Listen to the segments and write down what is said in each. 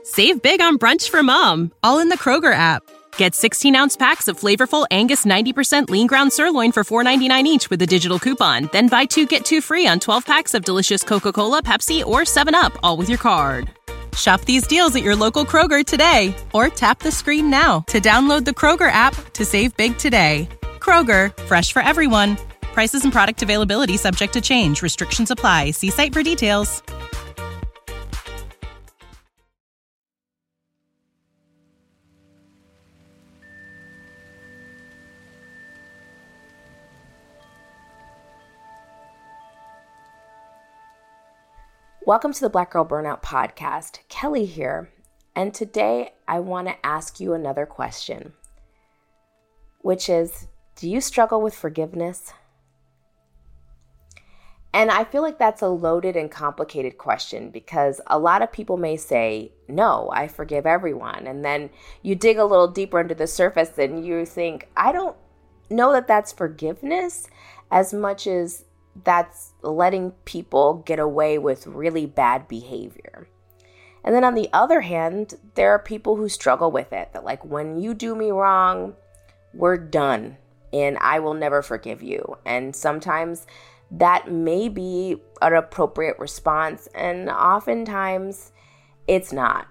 Save big on brunch for mom, all in the Kroger app. Get 16-ounce packs of flavorful Angus 90% lean ground sirloin for $4.99 each with a digital coupon. Then buy 2, get 2 free on 12 packs of delicious Coca-Cola, Pepsi, or 7-Up, all with your card. Shop these deals at your local Kroger today, or tap the screen now to download the Kroger app to save big today. Kroger, fresh for everyone. Prices and product availability subject to change. Restrictions apply. See site for details. Welcome to the Black Girl Burnout Podcast. Kelly here, and today I want to ask you another question, which is, do you struggle with forgiveness? And I feel like that's a loaded and complicated question because a lot of people may say, no, I forgive everyone. And then you dig a little deeper under the surface and you think, I don't know that that's forgiveness as much as that's letting people get away with really bad behavior. And then on the other hand, there are people who struggle with it. That like, when you do me wrong, we're done and I will never forgive you. And sometimes that may be an appropriate response, and oftentimes it's not.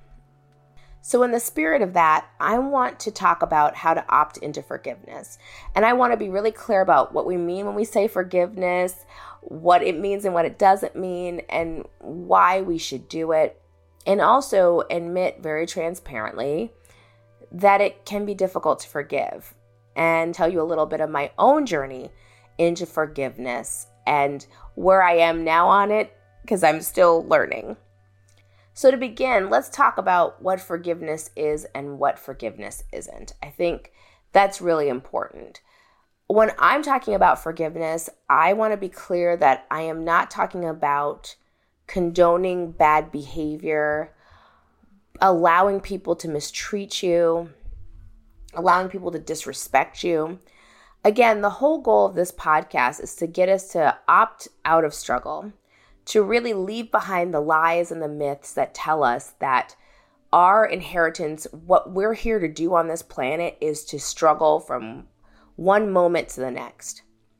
So in the spirit of that, I want to talk about how to opt into forgiveness. And I want to be really clear about what we mean when we say forgiveness, what it means and what it doesn't mean, and why we should do it. And also admit very transparently that it can be difficult to forgive, and tell you a little bit of my own journey into forgiveness and where I am now on it, because I'm still learning. So to begin, let's talk about what forgiveness is and what forgiveness isn't. I think that's really important. When I'm talking about forgiveness, I want to be clear that I am not talking about condoning bad behavior, allowing people to mistreat you, allowing people to disrespect you. Again, the whole goal of this podcast is to get us to opt out of struggle, to really leave behind the lies and the myths that tell us that our inheritance, what we're here to do on this planet, is to struggle from one moment to the next.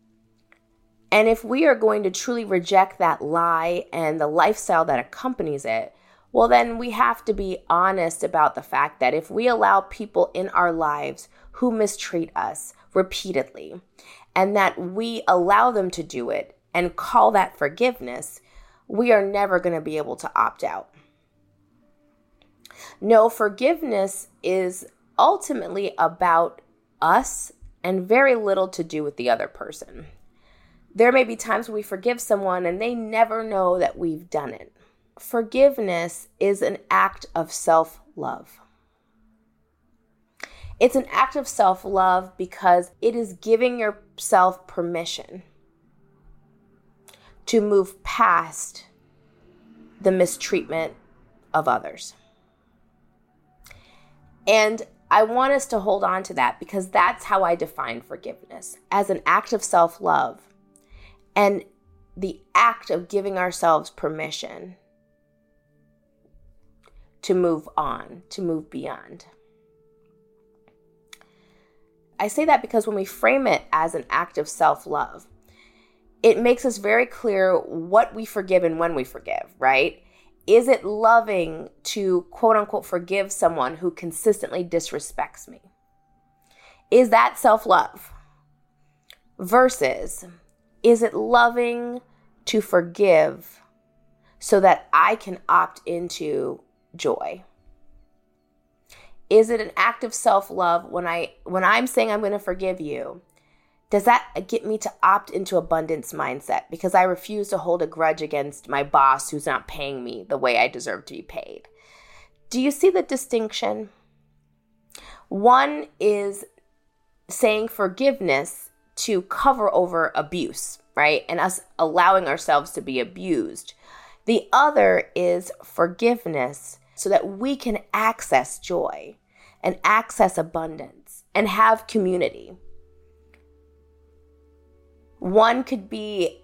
And if we are going to truly reject that lie and the lifestyle that accompanies it, well, then we have to be honest about the fact that if we allow people in our lives who mistreat us repeatedly, and that we allow them to do it and call that forgiveness, we are never going to be able to opt out. No, forgiveness is ultimately about us and very little to do with the other person. There may be times when we forgive someone and they never know that we've done it. Forgiveness is an act of self-love. It's an act of self-love because it is giving yourself permission to move past the mistreatment of others. And I want us to hold on to that because that's how I define forgiveness, as an act of self-love and the act of giving ourselves permission to move on, to move beyond. I say that because when we frame it as an act of self-love, it makes us very clear what we forgive and when we forgive, right? Is it loving to, quote unquote, forgive someone who consistently disrespects me? Is that self-love? Versus, is it loving to forgive so that I can opt into joy? Is it an act of self-love when I'm saying I'm going to forgive you? Does that get me to opt into abundance mindset because I refuse to hold a grudge against my boss who's not paying me the way I deserve to be paid? Do you see the distinction? One is saying forgiveness to cover over abuse, right? And us allowing ourselves to be abused. The other is forgiveness so that we can access joy and access abundance and have community. One could be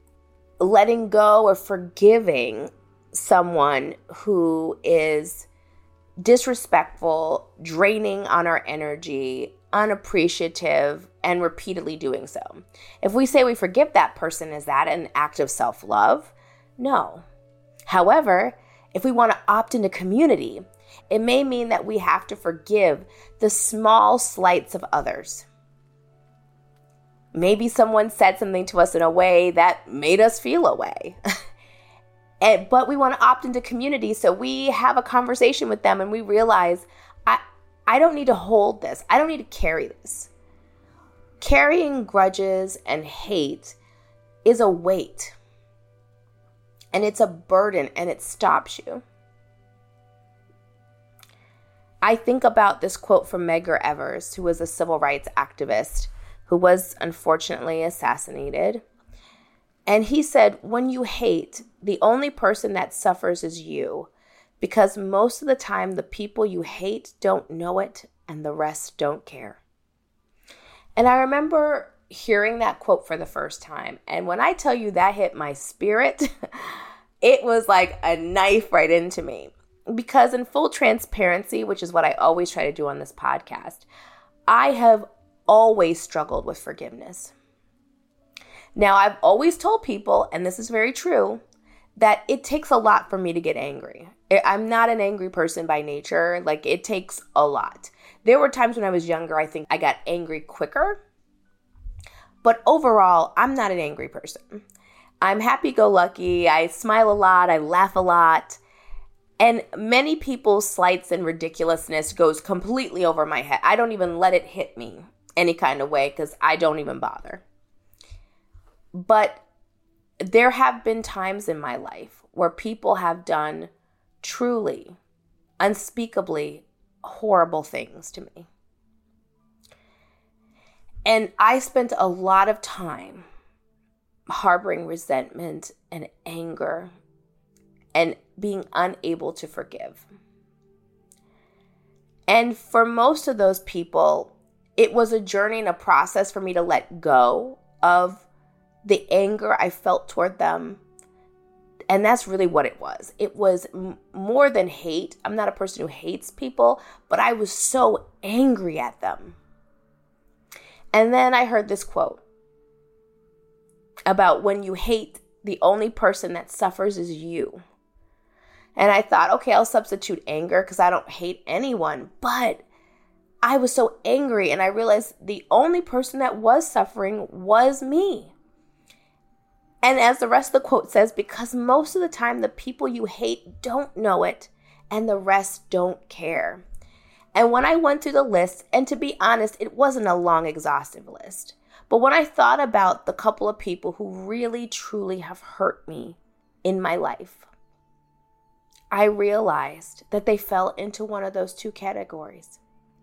letting go or forgiving someone who is disrespectful, draining on our energy, unappreciative, and repeatedly doing so. If we say we forgive that person, is that an act of self-love? No. However, if we want to opt into community, it may mean that we have to forgive the small slights of others. Maybe someone said something to us in a way that made us feel a way. But we want to opt into community, so we have a conversation with them and we realize, I don't need to hold this. I don't need to carry this. Carrying grudges and hate is a weight. And it's a burden, and it stops you. I think about this quote from Medgar Evers, who was a civil rights activist who was unfortunately assassinated. And he said, when you hate, the only person that suffers is you, because most of the time the people you hate don't know it and the rest don't care. And I remember hearing that quote for the first time. And when I tell you that hit my spirit, it was like a knife right into me. Because in full transparency, which is what I always try to do on this podcast, I have always struggled with forgiveness. Now, I've always told people, and this is very true, that it takes a lot for me to get angry. I'm not an angry person by nature. Like, it takes a lot. There were times when I was younger, I think I got angry quicker. But overall, I'm not an angry person. I'm happy-go-lucky. I smile a lot. I laugh a lot. And many people's slights and ridiculousness goes completely over my head. I don't even let it hit me any kind of way because I don't even bother. But there have been times in my life where people have done truly, unspeakably horrible things to me. And I spent a lot of time harboring resentment and anger and being unable to forgive. And for most of those people, it was a journey and a process for me to let go of the anger I felt toward them. And that's really what it was. It was more than hate. I'm not a person who hates people, but I was so angry at them. And then I heard this quote about when you hate, the only person that suffers is you. And I thought, okay, I'll substitute anger because I don't hate anyone. But I was so angry and I realized the only person that was suffering was me. And as the rest of the quote says, because most of the time the people you hate don't know it and the rest don't care. And when I went through the list, and to be honest, it wasn't a long, exhaustive list. But when I thought about the couple of people who really, truly have hurt me in my life, I realized that they fell into one of those two categories.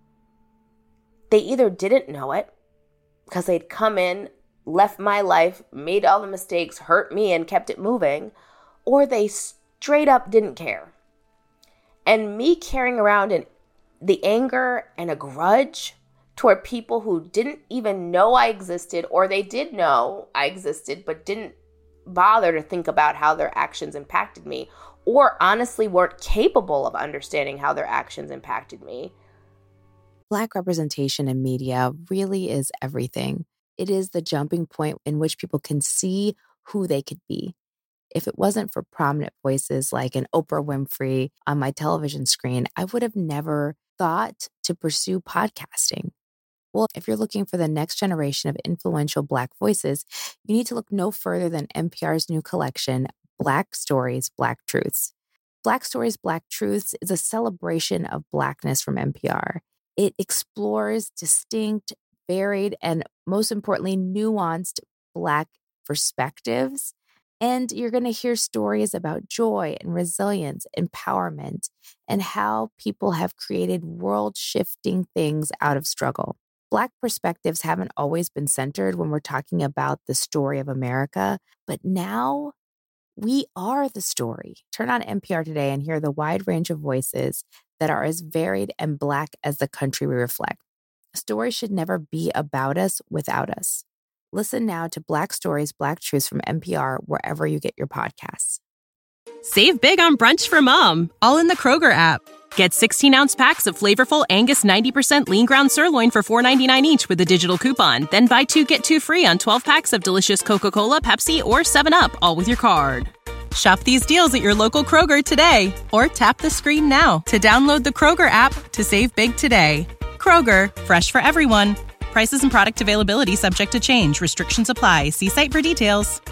They either didn't know it because they'd come in, left my life, made all the mistakes, hurt me, and kept it moving, or they straight up didn't care. And me carrying around the anger and a grudge toward people who didn't even know I existed, or they did know I existed but didn't bother to think about how their actions impacted me, or honestly weren't capable of understanding how their actions impacted me. Black representation in media really is everything. It is the jumping point in which people can see who they could be. If it wasn't for prominent voices like an Oprah Winfrey on my television screen, I would have never thought to pursue podcasting. Well, if you're looking for the next generation of influential Black voices, you need to look no further than NPR's new collection, Black Stories, Black Truths. Black Stories, Black Truths is a celebration of Blackness from NPR. It explores distinct, varied, and most importantly, nuanced Black perspectives. And you're going to hear stories about joy and resilience, empowerment, and how people have created world-shifting things out of struggle. Black perspectives haven't always been centered when we're talking about the story of America, but now we are the story. Turn on NPR today and hear the wide range of voices that are as varied and Black as the country we reflect. Stories should never be about us without us. Listen now to Black Stories, Black Truths from NPR wherever you get your podcasts. Save big on brunch for mom, all in the Kroger app. Get 16-ounce packs of flavorful Angus 90% lean ground sirloin for $4.99 each with a digital coupon. Then buy 2, get 2 free on 12 packs of delicious Coca-Cola, Pepsi, or 7-Up, all with your card. Shop these deals at your local Kroger today, or tap the screen now to download the Kroger app to save big today. Kroger, fresh for everyone. Prices and product availability subject to change. Restrictions apply. See site for details.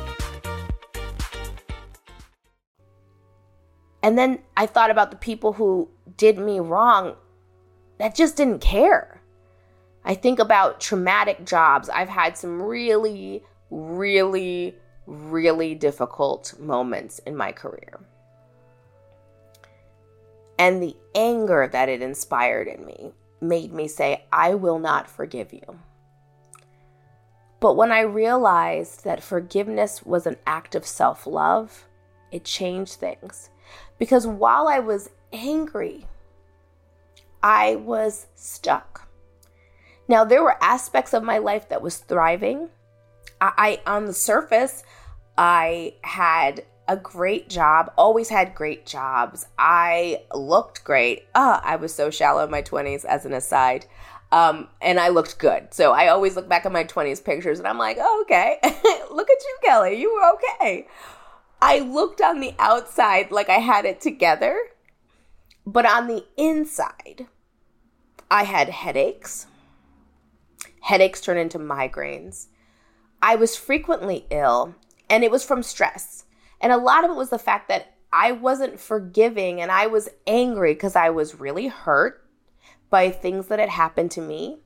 And then I thought about the people who did me wrong that just didn't care. I think about traumatic jobs. I've had some really, really, really difficult moments in my career. And the anger that it inspired in me made me say, I will not forgive you. But when I realized that forgiveness was an act of self-love, it changed things. Because while I was angry, I was stuck. Now, there were aspects of my life that was thriving. I on the surface, I had a great job, always had great jobs. I looked great. I was so shallow in my 20s, as an aside. And I looked good. So I always look back at my 20s pictures and I'm like, oh, okay, look at you, Kelly. You were okay. I looked on the outside like I had it together, but on the inside, I had headaches. Headaches turned into migraines. I was frequently ill, and it was from stress. And a lot of it was the fact that I wasn't forgiving, and I was angry because I was really hurt by things that had happened to me.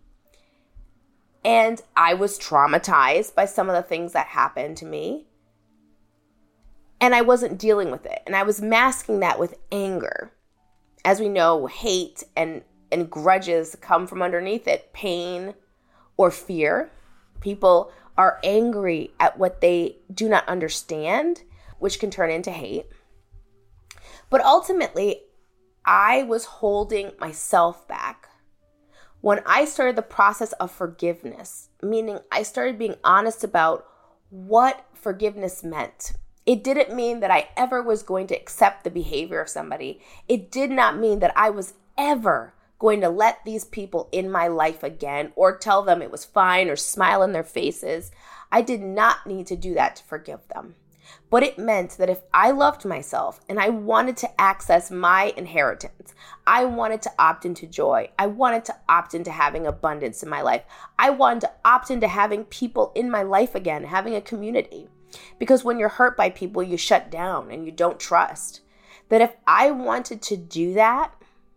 And I was traumatized by some of the things that happened to me. And I wasn't dealing with it. And I was masking that with anger. As we know, hate and grudges come from underneath it. Pain or fear. People are angry at what they do not understand, which can turn into hate. But ultimately, I was holding myself back. When I started the process of forgiveness, meaning I started being honest about what forgiveness meant. It didn't mean that I ever was going to accept the behavior of somebody. It did not mean that I was ever going to let these people in my life again or tell them it was fine or smile in their faces. I did not need to do that to forgive them. But it meant that if I loved myself and I wanted to access my inheritance, I wanted to opt into joy. I wanted to opt into having abundance in my life. I wanted to opt into having people in my life again, having a community. Because when you're hurt by people, you shut down and you don't trust. That if I wanted to do that,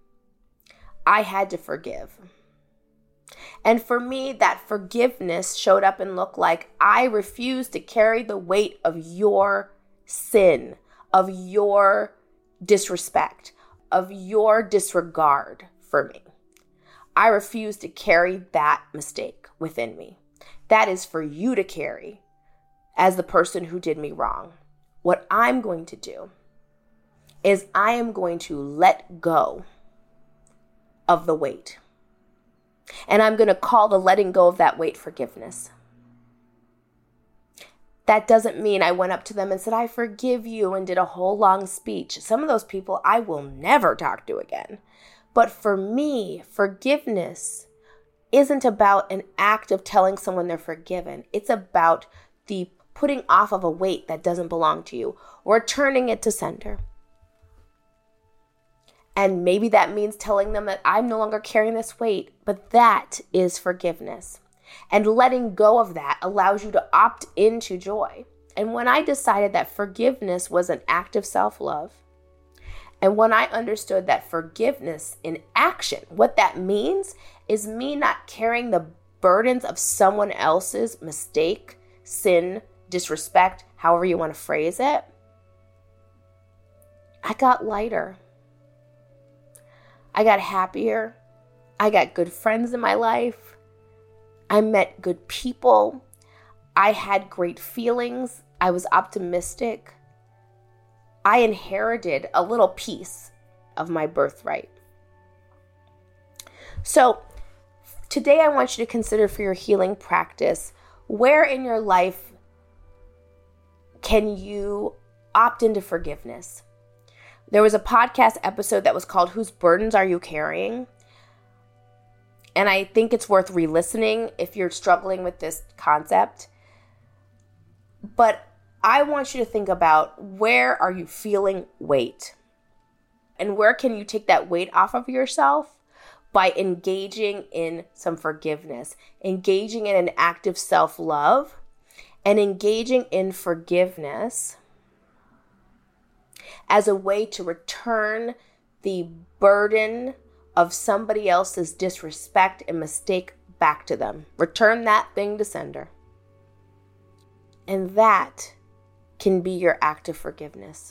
I had to forgive. And for me, that forgiveness showed up and looked like I refuse to carry the weight of your sin, of your disrespect, of your disregard for me. I refuse to carry that mistake within me. That is for you to carry as the person who did me wrong. What I'm going to do is I am going to let go of the weight. And I'm going to call the letting go of that weight forgiveness. That doesn't mean I went up to them and said, I forgive you, and did a whole long speech. Some of those people I will never talk to again. But for me, forgiveness isn't about an act of telling someone they're forgiven. It's about the putting off of a weight that doesn't belong to you, or turning it to sender. And maybe that means telling them that I'm no longer carrying this weight, but that is forgiveness. And letting go of that allows you to opt into joy. And when I decided that forgiveness was an act of self-love, and when I understood that forgiveness in action, what that means is me not carrying the burdens of someone else's mistake, sin, disrespect, however you want to phrase it, I got lighter. I got happier. I got good friends in my life. I met good people. I had great feelings. I was optimistic. I inherited a little piece of my birthright. So today I want you to consider for your healing practice, where in your life can you opt into forgiveness? There was a podcast episode that was called Whose Burdens Are You Carrying? And I think it's worth re-listening if you're struggling with this concept. But I want you to think about, where are you feeling weight? And where can you take that weight off of yourself? By engaging in some forgiveness, engaging in an active self-love, and engaging in forgiveness as a way to return the burden of somebody else's disrespect and mistake back to them. Return that thing to sender. And that can be your act of forgiveness.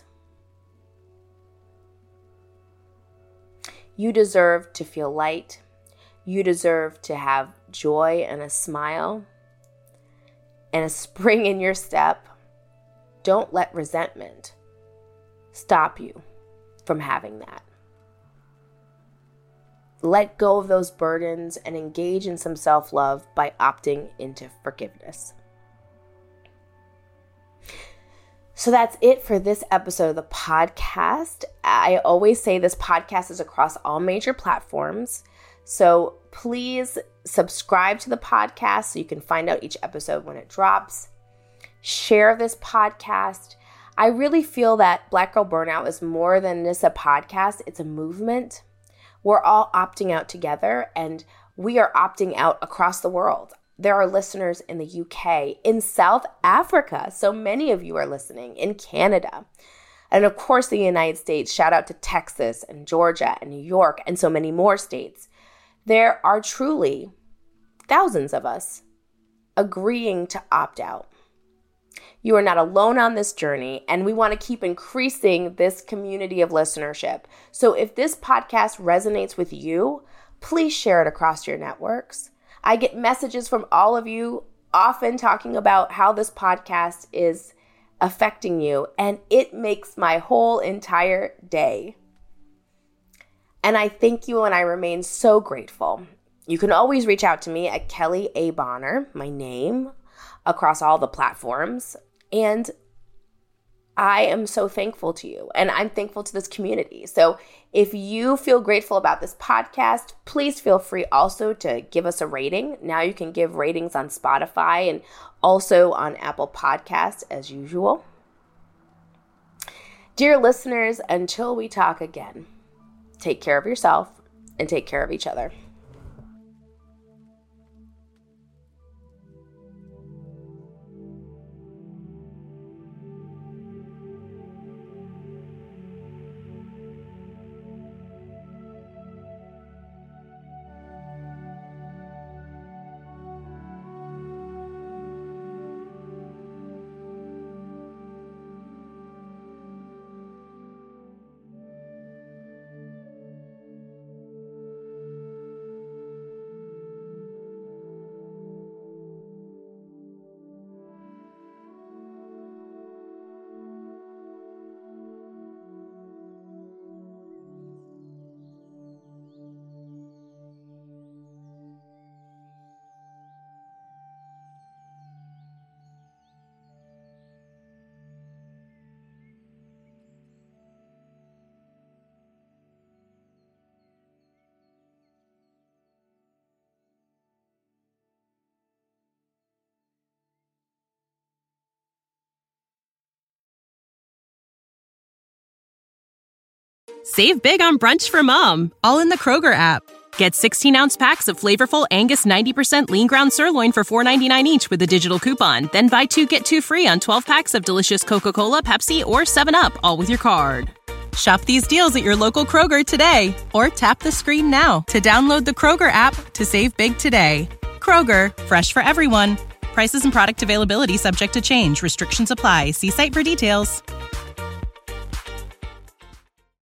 You deserve to feel light. You deserve to have joy and a smile and a spring in your step. Don't let resentment stop you from having that. Let go of those burdens and engage in some self-love by opting into forgiveness. So that's it for this episode of the podcast. I always say this podcast is across all major platforms. So please subscribe to the podcast so you can find out each episode when it drops. Share this podcast. I really feel that Black Girl Burnout is more than just a podcast. It's a movement. We're all opting out together, and we are opting out across the world. There are listeners in the UK, in South Africa. So many of you are listening, in Canada. And of course, the United States. Shout out to Texas and Georgia and New York and so many more states. There are truly thousands of us agreeing to opt out. You are not alone on this journey, and we want to keep increasing this community of listenership. So if this podcast resonates with you, please share it across your networks. I get messages from all of you often talking about how this podcast is affecting you, and it makes my whole entire day. And I thank you, and I remain so grateful. You can always reach out to me at Kelly A. Bonner, my name, across all the platforms. And I am so thankful to you, and I'm thankful to this community. So if you feel grateful about this podcast, please feel free also to give us a rating. Now you can give ratings on Spotify and also on Apple Podcasts as usual. Dear listeners, until we talk again, take care of yourself and take care of each other. Save big on brunch for mom, all in the Kroger app. Get 16-ounce packs of flavorful Angus 90% lean ground sirloin for $4.99 each with a digital coupon. Then buy 2, get 2 free on 12 packs of delicious Coca-Cola, Pepsi, or 7-Up, all with your card. Shop these deals at your local Kroger today, or tap the screen now to download the Kroger app to save big today. Kroger, fresh for everyone. Prices and product availability subject to change. Restrictions apply. See site for details.